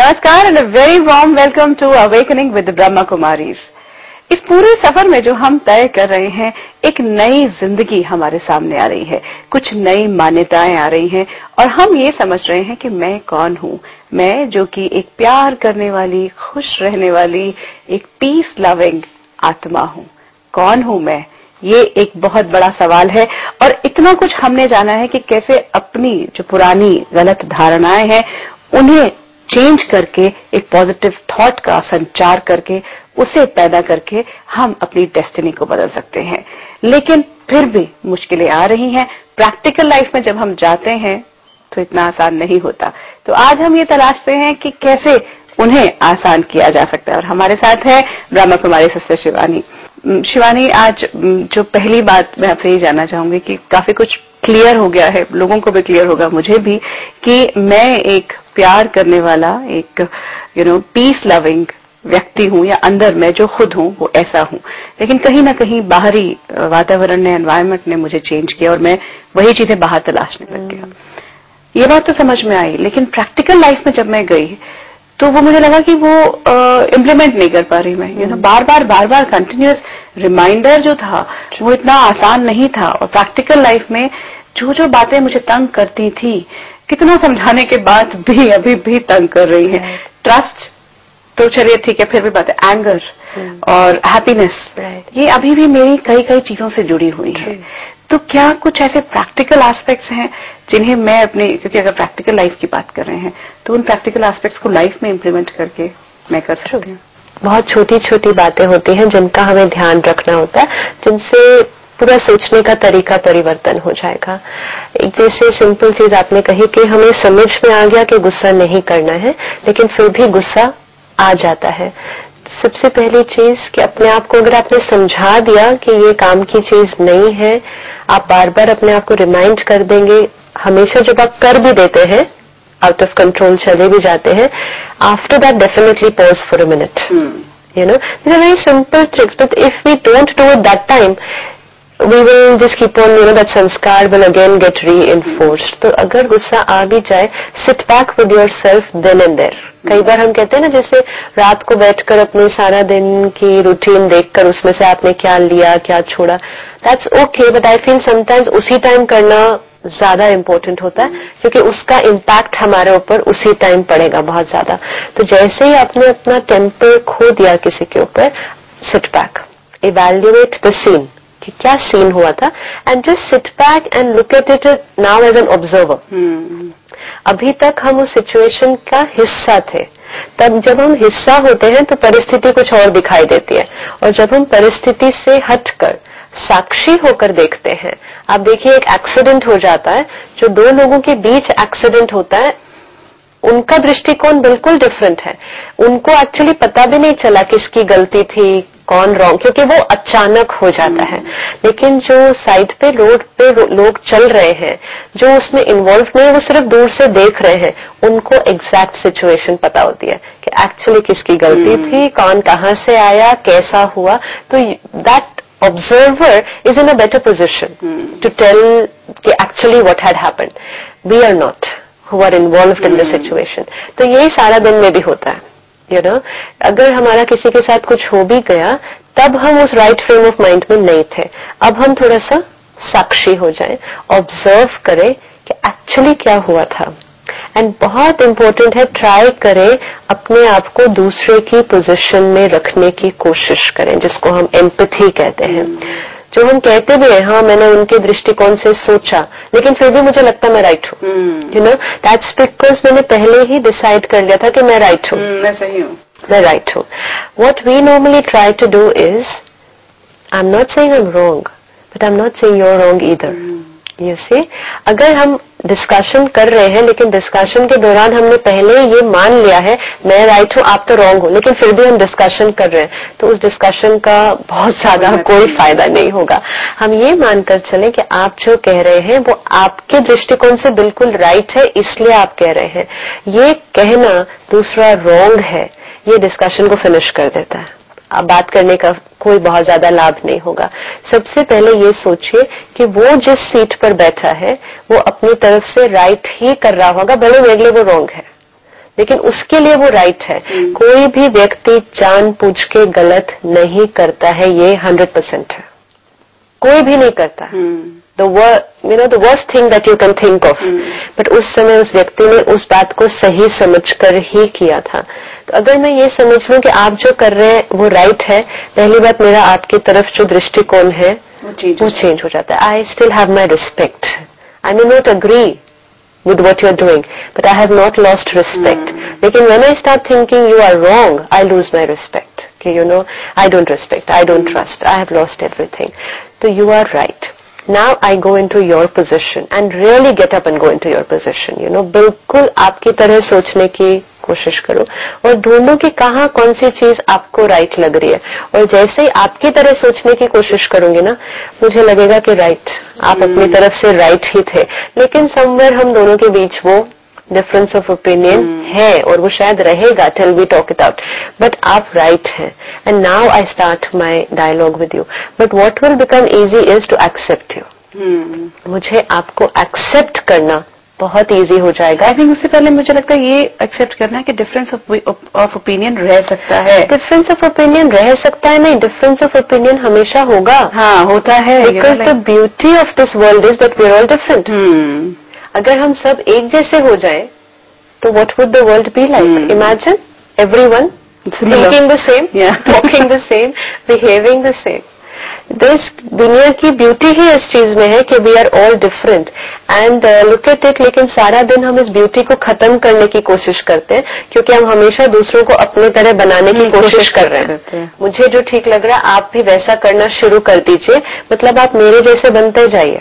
नमस्कार and a very warm welcome to awakening with Brahma Kumaris. इस पूरे सफर में जो हम तय कर रहे हैं, एक नई जिंदगी हमारे सामने आ रही है, कुछ नई मान्यताएं आ रही हैं और हम ये समझ रहे हैं कि मैं कौन हूँ। मैं जो कि एक प्यार करने वाली, खुश रहने वाली, एक पीस लविंग आत्मा हूँ। कौन हूँ मैं? ये एक बहुत बड़ा सवाल है और इतना कुछ हमने जाना है कि कैसे अपनी जो पुरानी गलत धारणाएं हैं उन्हें चेंज करके एक पॉजिटिव थॉट का संचार करके उसे पैदा करके हम अपनी डेस्टिनी को बदल सकते हैं। लेकिन फिर भी मुश्किलें आ रही हैं। प्रैक्टिकल लाइफ में जब हम जाते हैं तो इतना आसान नहीं होता। तो आज हम ये तलाशते हैं कि कैसे उन्हें आसान किया जा सकता है और हमारे साथ है ब्रह्मा कुमारी सिस्टर शिवानी। शिवानी, आज जो पहली बात मैं आपसे ये जानना चाहूंगी कि काफी कुछ क्लियर हो गया है, लोगों को भी क्लियर होगा, मुझे भी, कि मैं एक प्यार करने वाला, एक पीस लविंग व्यक्ति हूँ या अंदर मैं जो खुद हूँ वो ऐसा हूँ। लेकिन कहीं ना कहीं बाहरी वातावरण ने, एनवायरनमेंट ने मुझे चेंज किया और मैं वही चीजें बाहर तलाशने लग गया। ये बात तो समझ में आई, लेकिन प्रैक्टिकल लाइफ में जब मैं गई तो वो मुझे लगा कि वो इम्प्लीमेंट नहीं कर पा रही मैं। बार बार कंटिन्यूअस रिमाइंडर जो था वो इतना आसान नहीं था और प्रैक्टिकल लाइफ में जो बातें मुझे तंग करती थी, कितना समझाने के बाद भी अभी भी तंग कर रही है। ट्रस्ट तो चलिए ठीक है, फिर भी बात है, एंगर और हैप्पीनेस, ये अभी भी मेरी कई चीजों से जुड़ी हुई है। तो क्या कुछ ऐसे प्रैक्टिकल एस्पेक्ट्स हैं जिन्हें मैं अपने, क्योंकि अगर प्रैक्टिकल लाइफ की बात कर रहे हैं तो उन प्रैक्टिकल एस्पेक्ट्स को लाइफ में इम्प्लीमेंट करके मैं कर सकती हूँ? बहुत छोटी छोटी बातें होती हैं जिनका हमें ध्यान रखना होता है, जिनसे पूरा सोचने का तरीका परिवर्तन हो जाएगा। एक जैसे सिंपल चीज आपने कही कि हमें समझ में आ गया कि गुस्सा नहीं करना है, लेकिन फिर भी गुस्सा आ जाता है। सबसे पहली चीज कि अपने आप को अगर आपने समझा दिया कि ये काम की चीज नहीं है, आप बार बार अपने आप को रिमाइंड कर देंगे। हमेशा जब आप कर भी देते हैं, आउट ऑफ कंट्रोल चले भी जाते हैं, after that definitely pause for a minute. these are very simple tricks, but if we don't do it that time, we will just keep on, that sanskar will again get reinforced. तो अगर गुस्सा आ भी जाए, sit back with yourself then and there. कई बार हम कहते हैं ना, जैसे रात को बैठकर अपने सारा दिन की रूटीन देखकर उसमें से आपने क्या लिया, क्या छोड़ा, that's okay, but I feel sometimes उसी टाइम करना ज्यादा इम्पोर्टेंट होता है, क्योंकि उसका इम्पैक्ट हमारे ऊपर उसी टाइम पड़ेगा बहुत ज्यादा। तो जैसे ही आपने अपना टेम्पर खो दिया किसी के ऊपर, sit back, evaluate the scene कि क्या सीन हुआ था, and just sit back and look at it now as an observer. अभी तक हम उस सिचुएशन का हिस्सा थे, तब जब हम हिस्सा होते हैं तो परिस्थिति कुछ और दिखाई देती है, और जब हम परिस्थिति से हटकर साक्षी होकर देखते हैं, आप देखिए एक एक्सीडेंट हो जाता है, जो दो लोगों के बीच एक्सीडेंट होता है, उनका दृष्टिकोण बिल्कुल डिफरेंट है। उनको एक्चुअली पता भी नहीं चला किसकी गलती थी, कौन रॉन्ग, क्योंकि वो अचानक हो जाता है। लेकिन जो साइड पे, रोड पे लोग चल रहे हैं, जो उसमें इन्वॉल्व नहीं है, वो सिर्फ दूर से देख रहे हैं, उनको एग्जैक्ट सिचुएशन पता होती है कि एक्चुअली किसकी गलती थी, कौन कहां से आया, कैसा हुआ। तो that observer is in a better position to tell actually what had happened. We are not, who are involved in the situation. तो यही सारा दिन में भी होता है, अगर हमारा किसी के साथ कुछ हो भी गया, तब हम उस राइट फ्रेम ऑफ माइंड में नहीं थे। अब हम थोड़ा सा साक्षी हो जाएं, ऑब्जर्व करें कि एक्चुअली क्या हुआ था। एंड बहुत इम्पोर्टेंट है, ट्राई करें अपने आप को दूसरे की पोजीशन में रखने की कोशिश करें, जिसको हम एम्पैथी कहते हैं। जो हम कहते भी हैं, हाँ मैंने उनके दृष्टिकोण से सोचा, लेकिन फिर भी मुझे लगता मैं राइट हूँ। दैट्स बिकॉज मैंने पहले ही डिसाइड कर लिया था कि मैं राइट हूँ, मैं सही हूँ, मैं राइट हूँ। What we normally try to do is, I am not saying I am wrong, but I am not saying you are wrong either. You see, अगर हम डिस्कशन कर रहे हैं, लेकिन डिस्कशन के दौरान हमने पहले ये मान लिया है मैं राइट हूँ, आप तो रॉन्ग हो, लेकिन फिर भी हम डिस्कशन कर रहे हैं, तो उस डिस्कशन का बहुत ज्यादा कोई फायदा नहीं होगा। हम ये मानकर चलें कि आप जो कह रहे हैं वो आपके दृष्टिकोण से बिल्कुल राइट है, इसलिए आप कह रहे हैं। ये कहना दूसरा रॉन्ग है, ये डिस्कशन को फिनिश कर देता है। अब बात करने का कोई बहुत ज्यादा लाभ नहीं होगा। सबसे पहले ये सोचिए कि वो जिस सीट पर बैठा है वो अपनी तरफ से राइट ही कर रहा होगा, भले मेरे लिए वो रॉन्ग है। लेकिन उसके लिए वो राइट है। कोई भी व्यक्ति जानबूझ के गलत नहीं करता है, ये 100% है। कोई भी नहीं करता। the worst thing that you can think of, but उस समय उस व्यक्ति ने उस बात को सही समझकर ही किया था। तो अगर मैं ये समझ लूं कि आप जो कर रहे हैं वो राइट है, पहली बात मेरा आपकी तरफ जो दृष्टिकोण है वो चेंज हो जाता है। I still have my respect, I may not agree with what you're doing, but I have not lost respect. लेकिन when I start thinking you are wrong, I lose my respect. Okay, I don't respect, I don't trust, I have lost everything. So you are right. Now I go into your position and really get up and go into your position. बिल्कुल आपकी तरह सोचने की कोशिश करो और ढूंढो कि कहाँ कौन सी चीज आपको राइट लग रही है। और जैसे ही आपकी तरह सोचने की कोशिश करूंगी ना, मुझे लगेगा कि राइट, आप अपनी तरफ से राइट ही थे, लेकिन समवेयर हम दोनों के बीच वो डिफरेंस ऑफ ओपिनियन है और वो शायद रहेगा till we talk it out, but आप राइट हैं। And now I start my dialogue with you, but what will become easy is to accept you. मुझे आपको एक्सेप्ट करना बहुत इजी हो जाएगा। आई थिंक उससे पहले मुझे लगता है ये एक्सेप्ट करना है कि डिफरेंस ऑफ ओपिनियन रह सकता है। डिफरेंस ऑफ ओपिनियन रह सकता है, नहीं, डिफरेंस ऑफ ओपिनियन हमेशा होगा। हाँ, होता है, because the beauty of this world is that we are all different. अगर हम सब एक जैसे हो जाए तो what would the world be like? Imagine everyone thinking the same, talking the same, behaving the same. दुनिया की ब्यूटी ही इस चीज में है कि we are all different and look at it. लेकिन सारा दिन हम इस ब्यूटी को खत्म करने की कोशिश करते हैं क्योंकि हम हमेशा दूसरों को अपने तरह बनाने की कोशिश कर रहे हैं। मुझे जो ठीक लग रहा है आप भी वैसा करना शुरू कर दीजिए, मतलब आप मेरे जैसे बनते जाइए।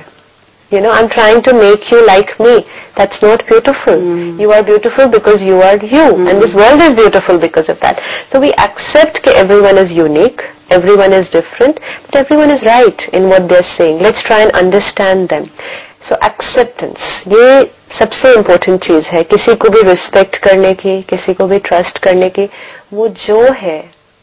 I'm trying to make you like me. That's not beautiful. You are beautiful because you are you. And this world is beautiful because of that. So we accept that everyone is unique, everyone is different, but everyone is right in what they're saying. Let's try and understand them. So acceptance, ये सबसे important चीज है। किसी को भी respect करने की, किसी को भी trust करने की, वो जो है,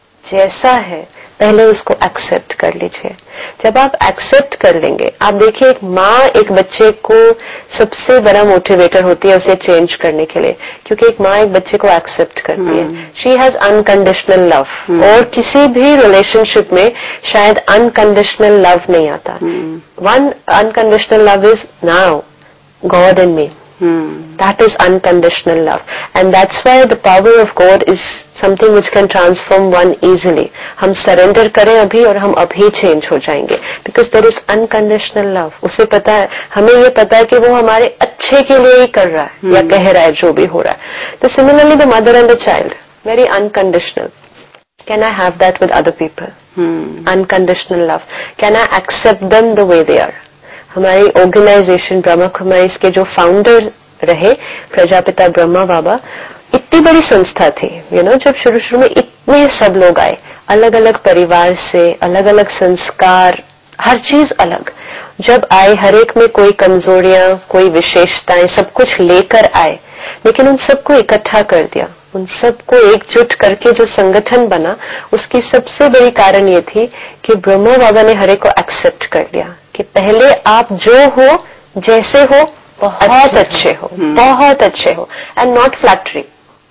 जैसा है, पहले उसको एक्सेप्ट कर लीजिए। जब आप एक्सेप्ट कर लेंगे, आप देखिए एक माँ एक बच्चे को सबसे बड़ा मोटिवेटर होती है उसे चेंज करने के लिए, क्योंकि एक माँ एक बच्चे को एक्सेप्ट करती है। She has unconditional love. और किसी भी रिलेशनशिप में शायद अनकंडीशनल लव नहीं आता। One unconditional love is now God in me. That is unconditional love, and that's why the power of God is something which can transform one easily. हम surrender करें अभी और हम अभी change हो जाएंगे, because there is unconditional love. उसे पता है, हमें ये पता है कि वो हमारे अच्छे के लिए ही कर रहा है या कह रहा है जो भी हो रहा है। तो similarly the mother and the child, very unconditional. Can I have that with other people? Unconditional love. Can I accept them the way they are? हमारी ऑर्गेनाइजेशन ब्रह्मा कुमारीज के जो फाउंडर रहे प्रजापिता ब्रह्मा बाबा, इतनी बड़ी संस्था थी। जब शुरू में इतने सब लोग आए, अलग अलग परिवार से, अलग अलग संस्कार, हर चीज अलग, जब आए हर एक में कोई कमजोरियां, कोई विशेषताएं, सब कुछ लेकर आए, लेकिन उन सबको इकट्ठा कर दिया। उन सबको एकजुट करके जो संगठन बना, उसकी सबसे बड़ी कारण ये थी कि ब्रह्मा बाबा ने हर एक को एक्सेप्ट कर लिया कि पहले आप जो हो, जैसे हो, बहुत अच्छे हो, बहुत अच्छे हो, and not flattery.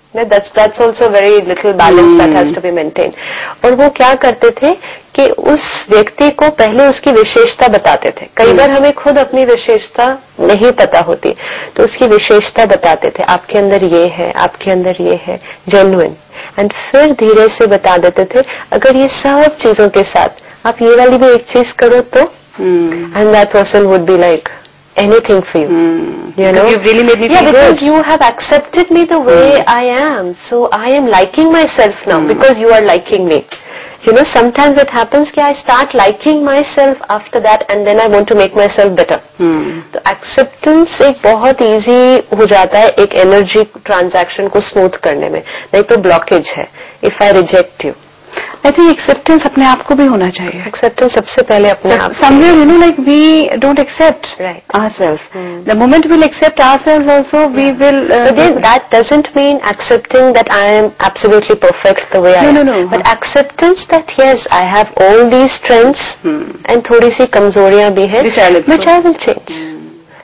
That's also very little balance that has to be maintained. और वो क्या करते थे कि उस व्यक्ति को पहले उसकी विशेषता बताते थे। कई बार हमें खुद अपनी विशेषता नहीं पता होती, तो उसकी विशेषता बताते थे, आपके अंदर ये है, आपके अंदर ये है, जेन्युइन। एंड फिर धीरे से बता देते थे, अगर ये सब चीजों के साथ आप ये वाली भी एक चीज करो तो, and that person would be like anything for you. You really made me feel good. Because you have accepted me the way I am, so I am liking myself now because you are liking me. Sometimes it happens कि I start liking myself after that and then I want to make myself better. तो acceptance एक बहुत easy हो जाता है एक energy transaction को smooth करने में, नहीं तो blockage है। If I reject you, I think acceptance अपने आप को भी होना चाहिए। Acceptance सबसे पहले अपने आप। Somewhere like we don't accept ourselves. The moment we'll accept ourselves also, we will. Again, that doesn't mean accepting that I am absolutely perfect the way I am. No. But acceptance that yes, I have all these strengths and थोड़ी सी कमजोरियां भी हैं, which I will change.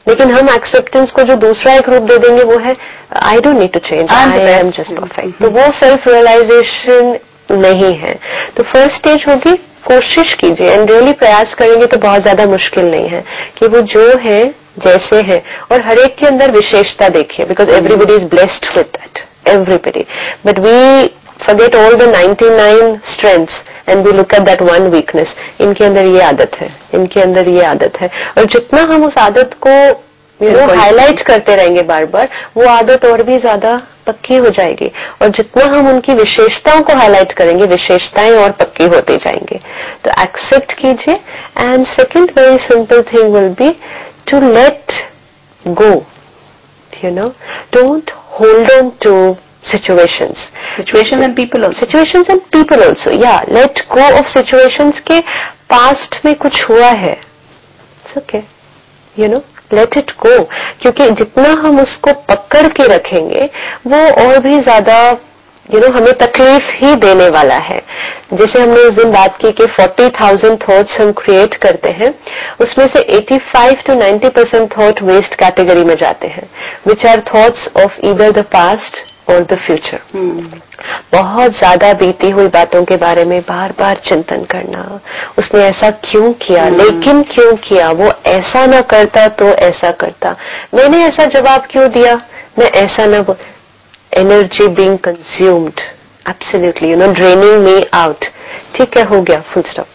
लेकिन हम acceptance को जो दूसरा एक रूप दे देंगे वो है I don't need to change, I am just perfect. तो वो सेल्फ रियलाइजेशन नहीं है। तो फर्स्ट स्टेज होगी कोशिश कीजिए एंड रियली प्रयास करेंगे तो बहुत ज्यादा मुश्किल नहीं है कि वो जो है जैसे है, और हर एक के अंदर विशेषता देखिए, because everybody is blessed with that, everybody, but we forget all the 99 strengths and we look at that one weakness. इनके अंदर ये आदत है, इनके अंदर ये आदत है, और जितना हम उस आदत को हाईलाइट करते रहेंगे बार बार, वो आदत और भी ज्यादा पक्की हो जाएगी, और जितना हम उनकी विशेषताओं को हाईलाइट करेंगे, विशेषताएं और पक्की होती जाएंगी। तो एक्सेप्ट कीजिए। And second very simple thing will be to let go, you know, don't hold on to situations and people also, yeah, let go of situations के past में कुछ हुआ है, it's okay, you know, let it go, क्योंकि जितना हम उसको पकड़ के रखेंगे वो और भी ज्यादा हमें तकलीफ ही देने वाला है। जैसे हमने उस दिन बात की कि 40,000 थॉट्स हम क्रिएट करते हैं, उसमें से 85 to 90% थॉट वेस्ट कैटेगरी में जाते हैं, which are thoughts of either the past और द फ्यूचर। बहुत ज्यादा बीती हुई बातों के बारे में बार बार चिंतन करना, उसने ऐसा क्यों किया, लेकिन क्यों किया, वो ऐसा ना करता तो ऐसा करता, मैंने ऐसा जवाब क्यों दिया, मैं ऐसा ना, energy being consumed absolutely, draining me out. ठीक है, हो गया, full stop,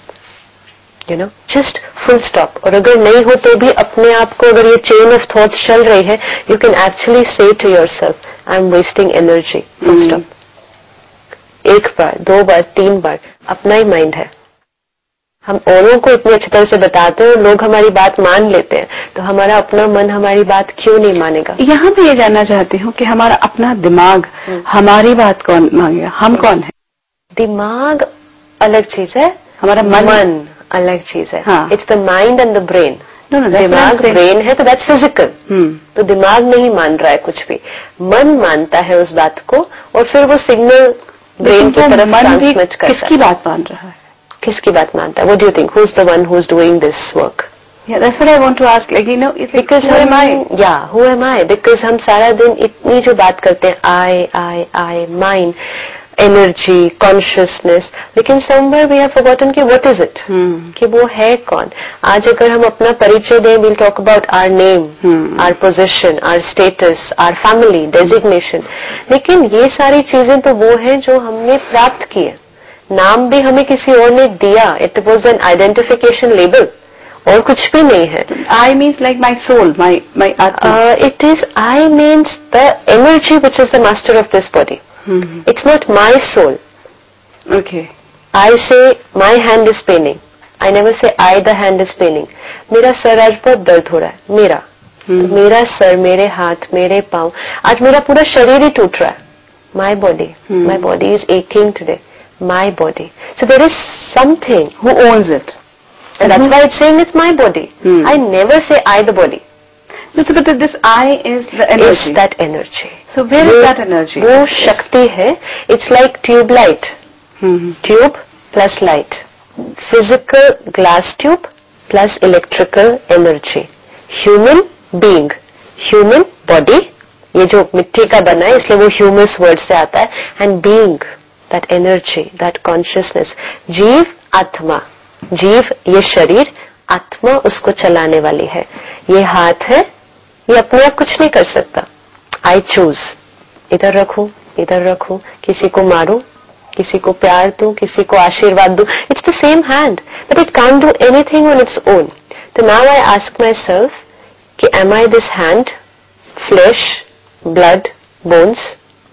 just full stop. और अगर नहीं हो तो भी अपने आप को, अगर ये चेन ऑफ थॉट्स चल रही है, you can actually say to yourself I am wasting energy, full stop. एक बार, दो बार, तीन बार, अपना ही माइंड है। हम औरों को इतनी अच्छी तरह से बताते हैं, लोग हमारी बात मान लेते हैं, तो हमारा अपना मन हमारी बात क्यों नहीं मानेगा? यहाँ भी ये जानना चाहती हूँ कि हमारा अपना दिमाग हमारी बात कौन मांगेगा, हम कौन है? दिमाग अलग चीज है, हमारा मन अलग चीज है। हाँ। It's the mind and the brain. दिमाग ब्रेन है तो दैट्स फिजिकल, तो दिमाग नहीं मान रहा है कुछ भी, मन मानता है उस बात को, और फिर वो सिग्नल ब्रेन की तरफ ट्रांसमिट करता है। किसकी बात मान रहा है? किसकी बात मानता है? What do you think? Who's the one who's doing this work? Yeah, that's what I want to ask. Like, because who am I? Yeah, who am I? Because हम सारा दिन इतनी जो बात करते हैं, I, mine, energy, consciousness, लेकिन somewhere we have forgotten कि what is it? कि वो है कौन? आज अगर हम अपना परिचय दें, we'll talk about our name, our position, our status, our family, designation. लेकिन ये सारी चीजें तो वो है जो हमने प्राप्त की है। नाम भी हमें किसी और ने दिया, it was an identification label, और कुछ भी नहीं है। I means like my soul, my atma. It is, I means the energy which is the master of this body. It's not my soul. Okay. I say my hand is paining, I never say I the hand is paining. मेरा सर आज बहुत दर्द हो रहा है, मेरा तो मेरा सर, मेरे हाथ, मेरे पाँव, आज मेरा पूरा शरीर ही टूट रहा है। My body is aching today, my body. So there is something who owns it, and that's why it's saying it's my body. I never say I the body. No, so but this I is the energy. It's that energy. So where is that energy? वो शक्ति है. It's like tube light. Tube plus light. Physical glass tube plus electrical energy. Human being, human body. ये जो मिट्टी का बना है, इसलिए वो ह्यूमस वर्ड से आता है, and being, that energy, that consciousness. जीव, आत्मा। जीव ये शरीर, आत्मा उसको चलाने वाली है। ये हाथ है, ये अपने आप कुछ नहीं कर सकता। I choose, इधर रखूं, इधर रखूं, किसी को मारूं, किसी को प्यार दूं, किसी को आशीर्वाद दूं। It's the same hand, but it can't do anything on its own. So now I ask myself कि am I this hand, flesh, blood, bones?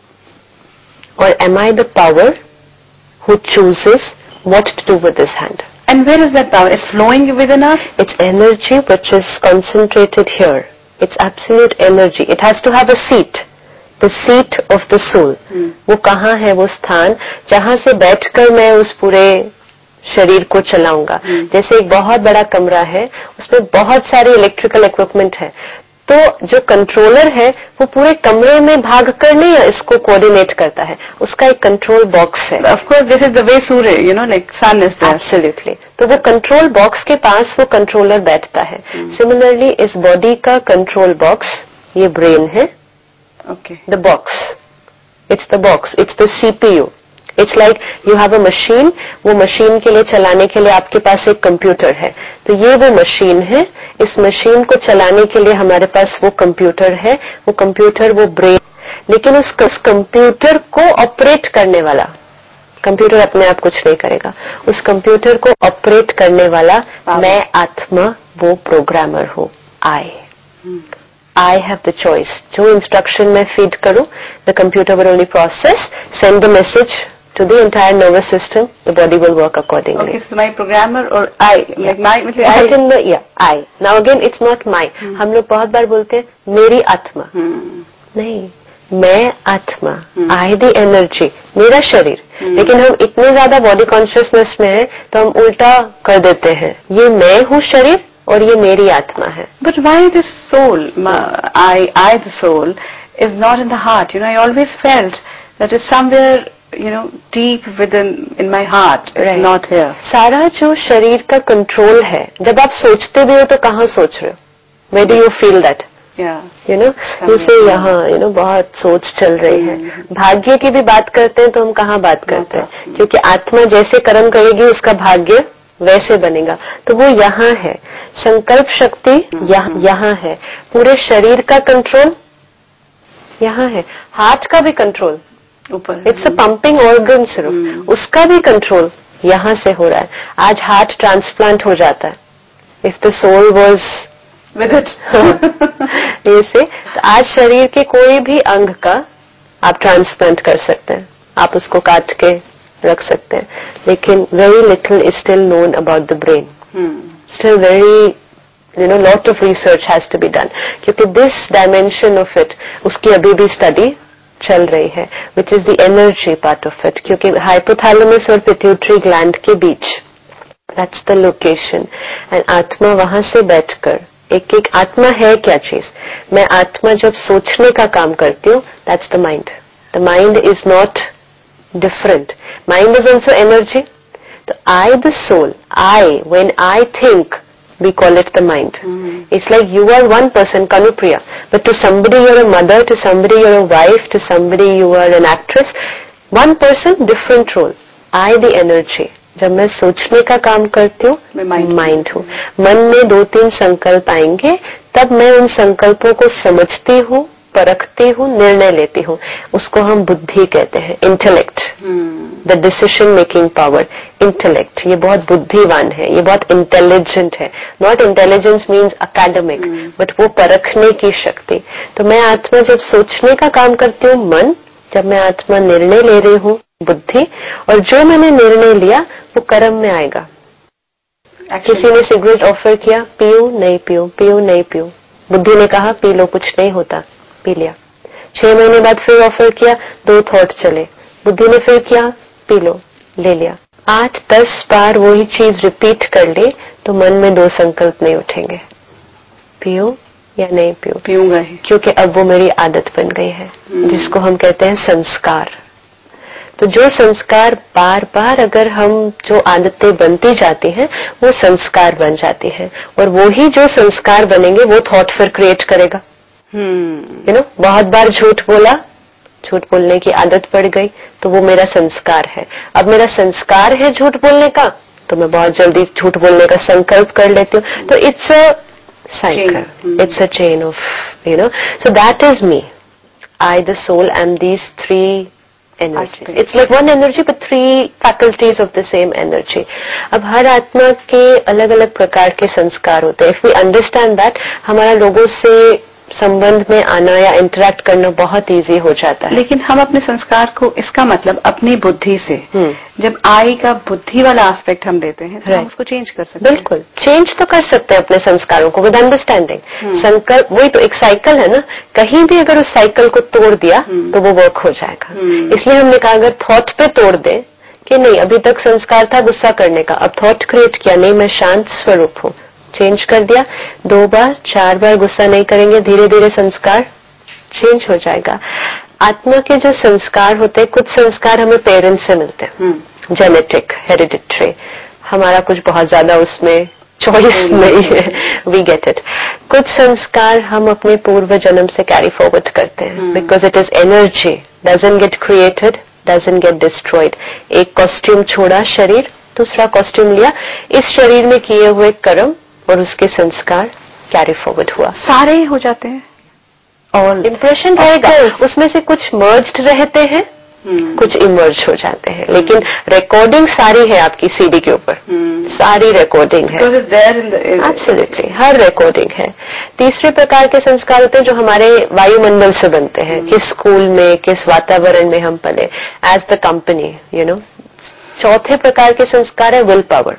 Or am I the power who chooses what to do with this hand? And where is that power? It's flowing within us? It's energy which is concentrated here. It's absolute energy. It has to have a seat. The seat of the soul. वो कहाँ है वो स्थान जहाँ से बैठकर मैं उस पूरे शरीर को चलाऊंगा। जैसे एक बहुत बड़ा कमरा है, उसमें बहुत सारे इलेक्ट्रिकल इक्विपमेंट है, तो जो कंट्रोलर है वो पूरे कमरे में भाग कर नहीं इसको कोऑर्डिनेट करता है, उसका एक कंट्रोल बॉक्स है. Of course this is the way surya, you know, like sun is there. Absolutely. तो वो कंट्रोल बॉक्स के पास वो कंट्रोलर बैठता है. सिमिलरली इस बॉडी का कंट्रोल बॉक्स ये ब्रेन है. Okay. The box, it's the box, it's the CPU. It's like you have a machine. वो मशीन के लिए चलाने के लिए आपके पास एक कंप्यूटर है. तो ये वो मशीन है. इस मशीन को चलाने के लिए हमारे पास वो कंप्यूटर है. वो कंप्यूटर, वो ब्रेन. लेकिन उस कंप्यूटर को ऑपरेट करने वाला, कंप्यूटर अपने आप कुछ नहीं करेगा. उस कंप्यूटर को ऑपरेट करने वाला मैं आत्मा, वो प्रोग्रामर हूँ. I have the choice. जो इंस्ट्रक्शन मैं फीड करूं, the computer will only process, send the message to the entire nervous system. The body will work accordingly. Okay, so my programmer or I, like my, I. Now again, it's not my. हम लोग बहुत बार बोलते हैं मेरी आत्मा. नहीं, मैं आत्मा. I the energy, मेरा शरीर. लेकिन हम इतने ज्यादा बॉडी कॉन्शियसनेस में हैं तो हम उल्टा कर देते हैं. ये मैं हूँ शरीर और ये मेरी आत्मा है. But why this soul, I the soul, is not in the heart? You know, I always felt that is somewhere, you know, deep within in my heart. It's not here. सारा जो शरीर का कंट्रोल है, जब आप सोचते भी हो तो कहाँ सोच रहे हो? Where do you feel that? Yeah. You know, जैसे यहाँ, you know, बहुत सोच चल रही है. भाग्य की भी बात करते हैं तो हम कहाँ बात करते हैं? क्योंकि आत्मा जैसे कर्म करेगी उसका भाग्य वैसे बनेगा. तो वो यहाँ है. संकल्प शक्ति यहाँ है. पूरे शरीर का कंट्रोल यहाँ है. हार्ट का भी कंट्रोल ऊपर. इट्स अ पंपिंग ऑर्गन सिर्फ, उसका भी कंट्रोल यहाँ से हो रहा है. आज हार्ट ट्रांसप्लांट हो जाता है. If the soul was with it. ऐसे तो आज शरीर के कोई भी अंग का आप ट्रांसप्लांट कर सकते हैं. आप उसको काट के रख सकते हैं. लेकिन very little is still known about the brain. Still very, you know, lot of research has to be done. क्योंकि दिस डायमेंशन ऑफ इट, उसकी अभी भी स्टडी चल रही है, which is the energy part of it. क्योंकि hypothalamus और pituitary gland के बीच, दैट्स द लोकेशन. एंड आत्मा वहां से बैठकर एक एक, आत्मा है क्या चीज? मैं आत्मा जब सोचने का काम करती हूँ, that's the mind. The mind is not different. Mind is also energy. So I, the soul, when I think, we call it the mind. It's like you are one person, Kanupriya, but to somebody you're a mother, to somebody you're a wife, to somebody you are an actress. One person, different role. I, the energy. जब मैं सोचने का काम करती हूँ, मैं mind हूँ. मन में 2-3 संकल्प आएंगे, तब मैं उन संकल्पों को समझती हूँ, परखती हूँ, निर्णय लेती हूँ. उसको हम बुद्धि कहते हैं, intellect. The decision making power, intellect. ये बहुत बुद्धिवान है, ये बहुत इंटेलिजेंट है. Not intelligence means academic, but वो परखने की शक्ति. तो मैं आत्मा जब सोचने का काम करती हूँ, मन. जब मैं आत्मा निर्णय ले रही हूँ, बुद्धि. और जो मैंने निर्णय लिया वो कर्म में आएगा. किसी ने सिगरेट ऑफर किया, पीऊं नहीं पीऊं, पीऊं नहीं पीऊं. बुद्धि ने कहा पी लो, कुछ नहीं होता, पी लिया. 6 महीने बाद फिर ऑफर किया, 2 थॉट चले. बुद्धि ने फिर किया, पी लो, ले लिया. 8-10 बार वही चीज रिपीट कर ले तो मन में 2 संकल्प नहीं उठेंगे, पीऊं या नहीं पीऊं. पीऊंगा, क्योंकि अब वो मेरी आदत बन गई है, जिसको हम कहते हैं संस्कार. तो जो संस्कार बार बार अगर हम, जो आदतें बनती जाती हैं, वो संस्कार बन जाती हैं. और वो ही जो संस्कार बनेंगे वो थॉट फिर क्रिएट करेगा. यू नो, बहुत बार झूठ बोला, झूठ बोलने की आदत पड़ गई, तो वो मेरा संस्कार है. अब मेरा संस्कार है झूठ बोलने का, तो मैं बहुत जल्दी झूठ बोलने का संकल्प कर लेती हूँ. तो it's a cycle, it's a chain of, you know. So that is me. I, the soul, and these 3 energies. It's like one energy but 3 faculties of the same energy. अब हर आत्मा के अलग अलग प्रकार के संस्कार होते हैं. If we understand that, हमारा लोगों से संबंध में आना या इंटरेक्ट करना बहुत इजी हो जाता है. लेकिन हम अपने संस्कार को, इसका मतलब अपनी बुद्धि से, जब आई का बुद्धि वाला एस्पेक्ट हम देते हैं, तो हम उसको चेंज कर सकते हैं. बिल्कुल चेंज तो कर सकते हैं अपने संस्कारों को विद अंडरस्टैंडिंग. संकल्प वही तो एक साइकिल है ना. कहीं भी अगर उस साइकिल को तोड़ दिया तो वो वर्क हो जाएगा. इसलिए हमने कहा अगर थॉट पे तोड़ दे कि नहीं, अभी तक संस्कार था गुस्सा करने का, अब थॉट क्रिएट किया, नहीं मैं शांत स्वरूप हूँ, चेंज कर दिया, 2 बार 4 बार गुस्सा नहीं करेंगे, धीरे धीरे संस्कार चेंज हो जाएगा। आत्मा के जो संस्कार होते हैं, कुछ संस्कार हमें पेरेंट्स से मिलते हैं, जेनेटिक, हेरिडिटरी, हमारा कुछ बहुत ज्यादा उसमें चॉइस नहीं है, वी गेट इट। कुछ संस्कार हम अपने पूर्व जन्म से कैरी फॉरवर्ड करते हैं, because it is energy, doesn't get created, doesn't get destroyed. एक कॉस्ट्यूम छोड़ा शरीर, दूसरा कॉस्ट्यूम लिया, इस शरीर में किए हुए कर्म और उसके संस्कार कैरी फॉरवर्ड हुआ, सारे हो जाते हैं और इम्प्रेशन रहेगा। उसमें से कुछ मर्ज्ड रहते हैं, कुछ इमर्ज हो जाते हैं, लेकिन रिकॉर्डिंग सारी है आपकी सीडी के ऊपर, सारी रिकॉर्डिंग है, एब्सोल्युटली हर रिकॉर्डिंग है। तीसरे प्रकार के संस्कार होते हैं जो हमारे वायुमंडल से बनते हैं, किस स्कूल में, किस वातावरण में हम पले, as the company, you know. चौथे प्रकार के संस्कार है विल पावर।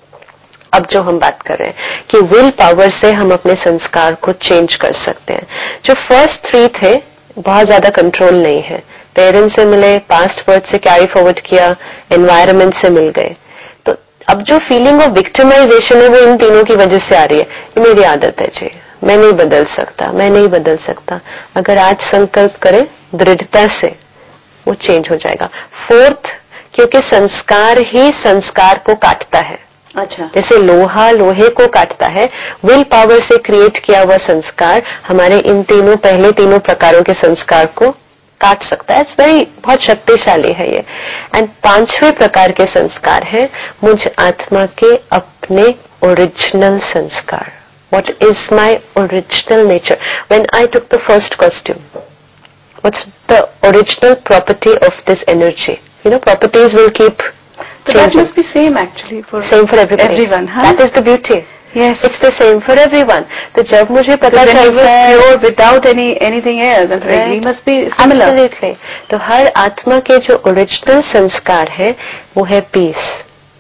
अब जो हम बात कर रहे हैं कि विल पावर से हम अपने संस्कार को चेंज कर सकते हैं। जो फर्स्ट 3 थे बहुत ज्यादा कंट्रोल नहीं है, पेरेंट्स से मिले, पास्ट बर्थ से कैरी फॉरवर्ड किया, एनवायरमेंट से मिल गए, तो अब जो फीलिंग ऑफ विक्टिमाइजेशन है वो इन तीनों की वजह से आ रही है। ये मेरी आदत है जी, मैं नहीं बदल सकता, मैं नहीं बदल सकता। अगर आज संकल्प करें दृढ़ता से, वो चेंज हो जाएगा। फोर्थ, क्योंकि संस्कार ही संस्कार को काटता है, अच्छा, जैसे लोहा लोहे को काटता है, विल पावर से क्रिएट किया हुआ संस्कार हमारे इन तीनों, पहले तीनों प्रकारों के संस्कार को काट सकता है। इट्स वेरी, बहुत शक्तिशाली है ये। एंड 5वें प्रकार के संस्कार है मुझ आत्मा के अपने ओरिजिनल संस्कार। What is my original nature? When I took the first costume, what's the original property of this energy? You know, properties will keep So that must be same actually for everyone, huh? That is the beauty. Yes, it's the same for everyone. तो जब मुझे पता चला pure without anything else, right? We must be similar. Absolutely. तो हर आत्मा के जो original संस्कार है वो है peace,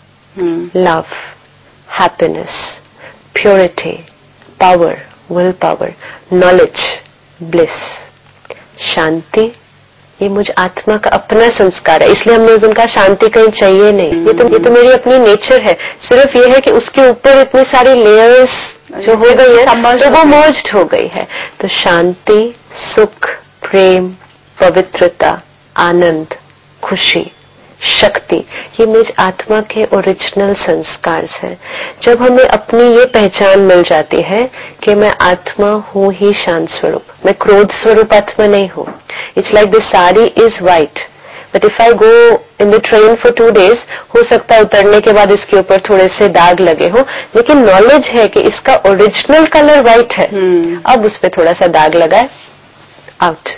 love, happiness, purity, power, will power, knowledge, bliss, शांति। ये मुझ आत्मा का अपना संस्कार है, इसलिए हमने उस दिन कहा शांति कहीं चाहिए नहीं। ये तो मेरी अपनी नेचर है, सिर्फ ये है कि उसके ऊपर इतनी सारी लेयर्स जो हो गई है तो वो मर्ज्ड हो गई है। तो शांति, सुख, प्रेम, पवित्रता, आनंद, खुशी, शक्ति, ये मेरी आत्मा के ओरिजिनल संस्कार है। जब हमें अपनी ये पहचान मिल जाती है कि मैं आत्मा हूँ ही शांत स्वरूप, मैं क्रोध स्वरूप आत्मा नहीं हूँ। It's like this sari is white, but if I go in the train for 2 days, हो सकता है उतरने के बाद इसके ऊपर थोड़े से दाग लगे हो, लेकिन नॉलेज है कि इसका ओरिजिनल कलर व्हाइट है। अब उस पर थोड़ा सा दाग लगा है, आउट,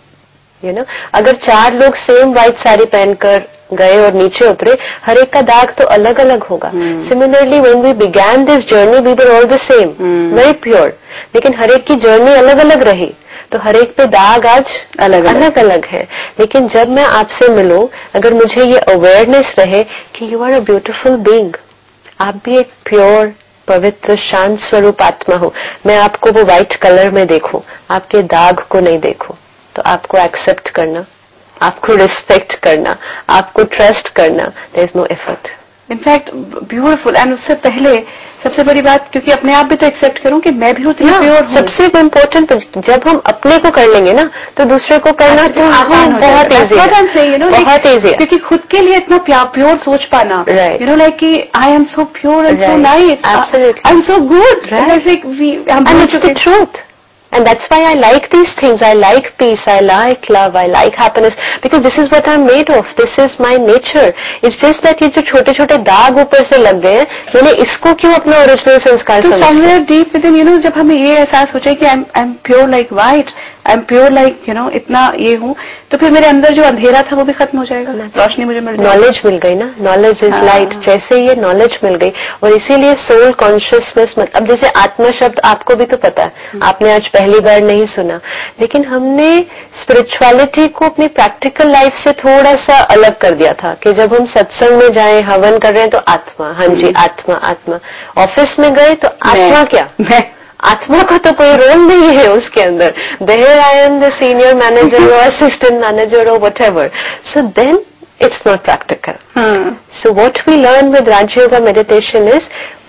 यू नो। अगर 4 लोग सेम व्हाइट साड़ी पहनकर गए और नीचे उतरे, हर एक का दाग तो अलग अलग होगा। Similarly when we began this journey we were all the same, very pure, लेकिन हर एक की जर्नी अलग अलग रही, तो हर एक पे दाग आज अलग अलग है। लेकिन जब मैं आपसे मिलूं, अगर मुझे ये अवेयरनेस रहे कि you are a beautiful being, आप भी एक प्योर, पवित्र, शांत स्वरूप आत्मा हो, मैं आपको वो व्हाइट कलर में देखूं, आपके दाग को नहीं देखूं, तो आपको एक्सेप्ट करना, आपको रिस्पेक्ट करना, आपको ट्रस्ट करना, there is no effort. In fact beautiful. And उससे पहले सबसे बड़ी बात, क्योंकि अपने आप भी तो एक्सेप्ट करूं कि मैं भी उतनी प्योर हूं। सबसे इम्पोर्टेंट, जब हम अपने को कर लेंगे ना तो दूसरे को करना तो आसान हो बहुत ईजी है, बहुत ईजी है। क्योंकि खुद के लिए इतना प्योर सोच पाना, यू नो, लाइक कि I am so pure and so nice, I am so good, and it's the truth. And that's why I like these things. I like peace, I like love, I like happiness, because this is what I'm made of. This is my nature. It's just that ये जो छोटे छोटे दाग ऊपर से लग गए हैं, मैंने इसको क्यों अपना ओरिजिनल संस्कार समझा? तो somewhere deep within, you know, जब हमें ये एहसास हो जाए कि I'm pure like white, I'm pure like, you know, इतना ये हूँ, तो फिर मेरे अंदर जो अंधेरा था वो भी खत्म हो जाएगा, रोशनी मुझे मिल जाएगी। नॉलेज मिल गई ना, नॉलेज इज लाइट, जैसे ये नॉलेज मिल गई। और इसीलिए सोल कॉन्शियसनेस, अब जैसे आत्मा शब्द आपको भी तो पता है, आपने आज पहली बार नहीं सुना, लेकिन हमने स्पिरिचुअलिटी को अपनी प्रैक्टिकल लाइफ से थोड़ा सा अलग कर दिया था कि जब हम सत्संग में जाएं, हवन कर रहे हैं तो आत्मा, हाँ जी आत्मा आत्मा, ऑफिस में गए तो आत्मा क्या, आत्मा का तो कोई रोल नहीं है उसके अंदर, there I am the senior manager और असिस्टेंट मैनेजर और whatever, so then it's not practical. So what we learn with Raja Yoga meditation is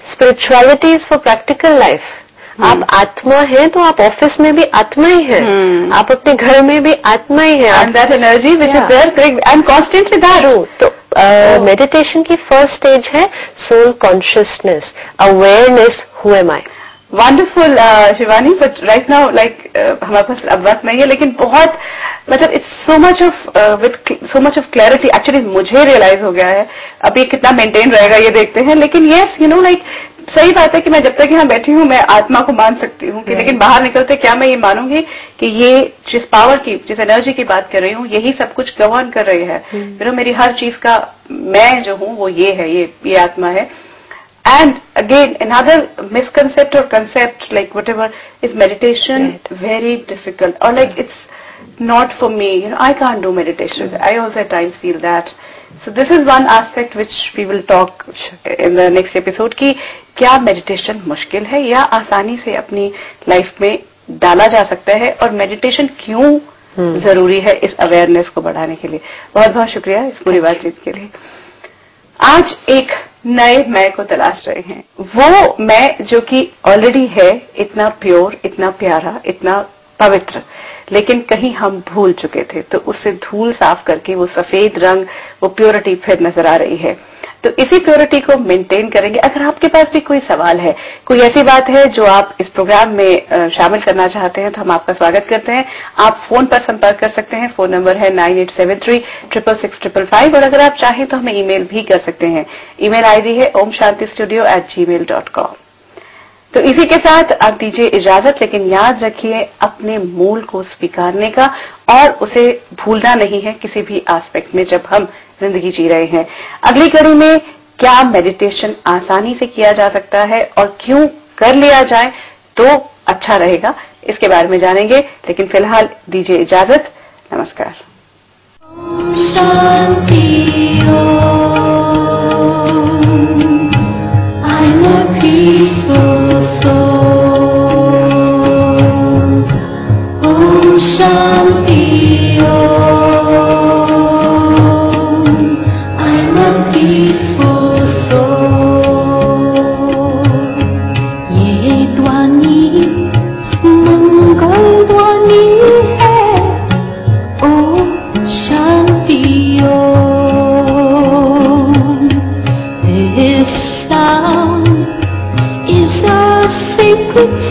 spirituality is for practical life. आप आत्मा हैं तो आप ऑफिस में भी आत्मा ही हैं, आप अपने घर में भी आत्मा ही हैं। And that energy which is there and constantly that. तो मेडिटेशन की फर्स्ट स्टेज है soul consciousness, awareness, who am I. Wonderful Shivani, but right now like हमारे पास अब वक्त नहीं है, लेकिन बहुत मतलब it's so much of with so much of clarity. Actually मुझे रियलाइज हो गया है, अभी कितना मेंटेन रहेगा ये देखते हैं, लेकिन यस यू नो लाइक सही बात है कि मैं जब तक यहाँ बैठी हूँ मैं आत्मा को मान सकती हूँ कि लेकिन बाहर निकलते क्या मैं ये मानूंगी कि ये जिस पावर की, जिस एनर्जी की बात कर रही हूँ, यही सब कुछ गवर्न कर रही है। यू नो मेरी हर चीज का मैं जो हूँ वो ये है, ये आत्मा है। And again, another misconcept or concept, like whatever, is meditation very difficult, or like it's not for me. You know, I can't do meditation. I also at times feel that. So this is one aspect which we will talk in the next episode. कि क्या meditation मुश्किल है या आसानी से अपनी life में डाला जा सकता है, और meditation क्यों जरूरी है इस अवेयरनेस को बढ़ाने के लिए। बहुत बहुत शुक्रिया इस पूरी बातचीत के लिए। आज एक नए मैं को तलाश रहे हैं, वो मैं जो कि ऑलरेडी है, इतना प्योर, इतना प्यारा, इतना पवित्र, लेकिन कहीं हम भूल चुके थे, तो उससे धूल साफ करके वो सफेद रंग, वो प्योरिटी फिर नजर आ रही है। तो इसी प्योरिटी को मेंटेन करेंगे। अगर आपके पास भी कोई सवाल है, कोई ऐसी बात है जो आप इस प्रोग्राम में शामिल करना चाहते हैं, तो हम आपका स्वागत करते हैं। आप फोन पर संपर्क कर सकते हैं। फोन नंबर है 9873666555, और अगर आप चाहें तो हमें ईमेल भी कर सकते हैं। ईमेल आईडी है omshantistudio@gmail.com। तो इसी के साथ आप दीजिए इजाजत, लेकिन याद रखिए अपने मूल को स्वीकारने का, और उसे भूलना नहीं है किसी भी एस्पेक्ट में जब हम जिंदगी जी रहे हैं। अगली कड़ी में क्या मेडिटेशन आसानी से किया जा सकता है और क्यों कर लिया जाए तो अच्छा रहेगा, इसके बारे में जानेंगे। लेकिन फिलहाल दीजिए इजाजत। नमस्कार। Is a secret